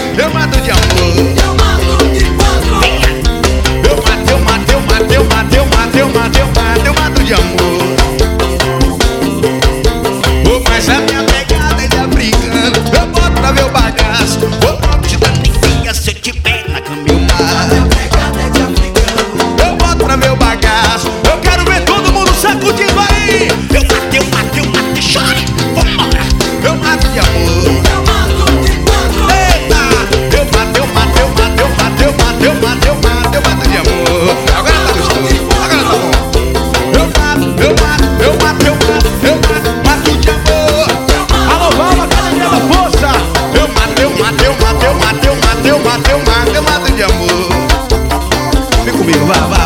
eu mato de amor. Eu mato de quatro. Eu mato, eu mato, eu mato, eu mato, eu mato, eu mato, eu mato, eu mato de amor. Oh, mas a minha pegada é de africano. Eu boto pra ver o bagaço. Eu boto de daninha se eu te pego na cama eu mato. A minha pegada é de africano. Eu boto pra ver o bagaço. Eu quero ver todo mundo sacudindo aí. Eu mato, e chore. Vambora. Eu mato de amor. Eu mato de quatro. Eita! Eu mato, eu mato, eu mato, eu mato, eu mato, eu mato, eu mato, eu mato de amor. Agora tá gostoso, agora tá bom. Eu mato, eu mato, eu mato, eu mato, eu mato, mato de amor. Alô, vamos, academia da força. Eu mato, eu mato, eu mato, eu mato, eu mato, eu mato, eu mato, eu mato de amor. Vem comigo, vai, vai.